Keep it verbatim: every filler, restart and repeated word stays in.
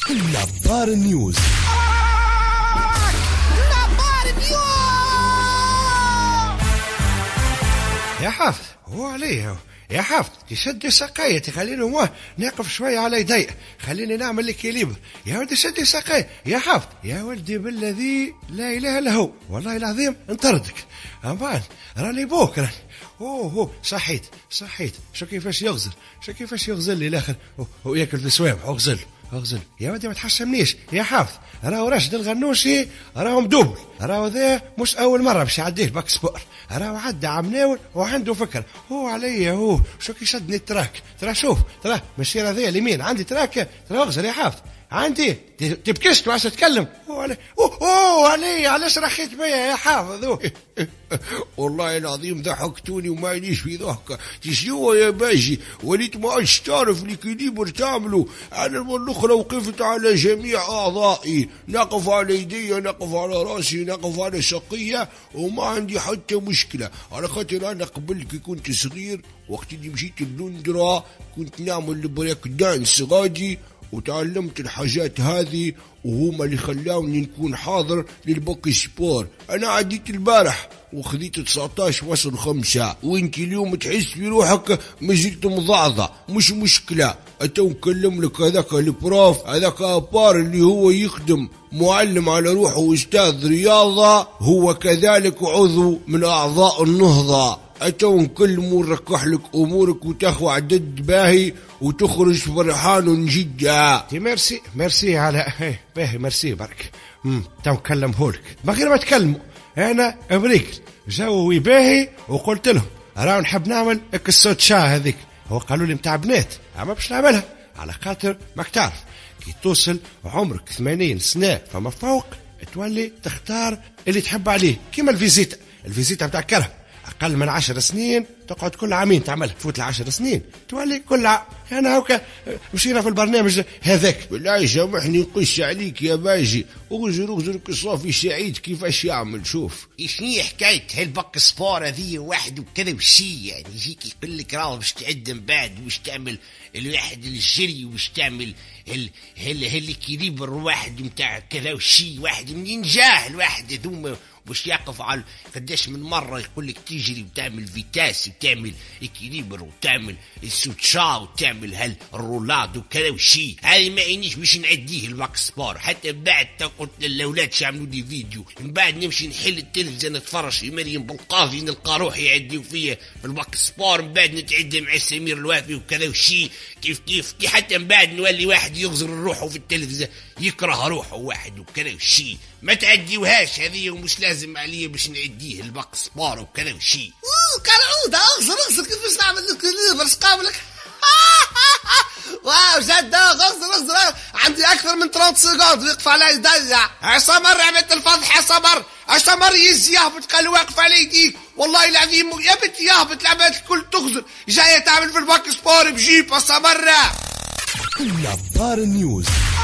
نظار نيوز. نظار نيوز يا حافظ هو عليه يا حافظ تشد ساقية تخليني هو نقف شوية على يدي خليني نعمل لك ليبر يا ولدي شد ساقية يا حافظ يا ولدي بالذي لا إله إلا هو والله العظيم انطردك أمان راني بوك راني اوه هو صحيت صحيت شو كيفاش يغزل شو كيفاش يغزل لي الاخر وياكل السوام اغزل اغزل يا ودي ما تحشمنيش يا حافظ راهو راشد الغنوشي راهو مدوب راهو ذا مش اول مره باش يعديه باك سبور راهو عدى عمناول وعنده فكره هو عليا هو شو كي شدني التراك ترى شوف ترى ماشي راه ذا اليمين عندي تراك ترى اغزل يا حافظ عندي تبكشت وعاش تتكلم اوه اوه علي علاش رخيت بيا يا حافظ والله العظيم ضحكتوني وما يليش في ضحكه تشنو يا باجي وليت ما عادش تعرف لي كليبر تعملوا انا المره الاخرى وقفت على جميع اعضائي نقف على يدي نقف على راسي نقف على شقيه وما عندي حتى مشكله على خاطر انا قبل كي كنت صغير وقت اللي مشيت لندرا كنت نعمل البريك دانس غادي وتعلمت الحاجات هذه وهما اللي خلاوني نكون حاضر للبوك سبور. انا عديت البارح وخذيت تسعطاش فاصل خمسة وانت اليوم تحس في روحك ما زلت مضعضع مش مشكلة اتو نكلم لك هذاك البروف هذاك ابار اللي هو يخدم معلم على روحه استاذ رياضة هو كذلك عضو من اعضاء النهضة اتو نكلمو نركح لك امورك وتاخو عدد باهي وتخرج فرحان جدا. ميرسي ميرسي على باهي ميرسي برك امم تو نكلم هولك ما غير ما تكلموا انا امريكا جوي باهي وقلت لهم راهو نحب نعمل الصوت شا هذيك هو قالوا لي متاع بنات اما باش نعملها على خاطر ماك تعرف كي توصل عمرك ثمانين سنه فما فوق تولي تختار اللي تحب عليه كيما الفيزيتا الفيزيتا متاع الكره أقل من عشر سنين تقعد كل عامين تعملها تفوت العشر سنين تولي كل عام أنا هوكا مشينا في البرنامج هذاك. بالله سامحني نقش عليك يا باجي اغزر اغزر كصافي سعيد كيفاش يعمل شوف شنو حكاية هالبك سبور هذه واحد وكذا وشي يعني يجيك يقول لك راهو باش تعدم بعد وش تعمل الواحد الجري وش تعمل هل هل هل كيليبر واحد متاع كذا وشي واحد منين جاه الواحد هذوما باش يقف على قداش من مرة يقول لك تجري وتعمل فيتاس وتعمل إكيليبر وتعمل السوتشا وتعمل هالرولاد وكذا وشي هاي ما عينيش باش نعديه الباك سبور حتى بعد قلت للأولاد شعملوا لي فيديو من بعد نمشي نحل التلفزيون نتفرج في مريم بنقاضي نلقى روحي يعديو فيا في الباك سبور من بعد نتعدى مع سمير الوافي وكذا وشي كيف كيف كي حتى من بعد نولي واحد يغزر روحه في التلفزيون يكره روحه واحد وكذا وشي ما تعديوهاش هذه ومش لازم عليه باش نعديه الباك سبور وكذا وشي. اوه كالعودة اغزر اغزر كيفاش نعمل لك ليفرس قابلك واو جدة غزر غزر عندي اكثر من ثلاثين سكوند ويقف على يديا عصمر عملت الفضح عصمر عصمر يزي يهبط قال واقف على يديك والله العظيم يا بنت يهبط العباد الكل تغزر جاية تعمل في الباك سبور بجيب عصمر. نظار نيوز.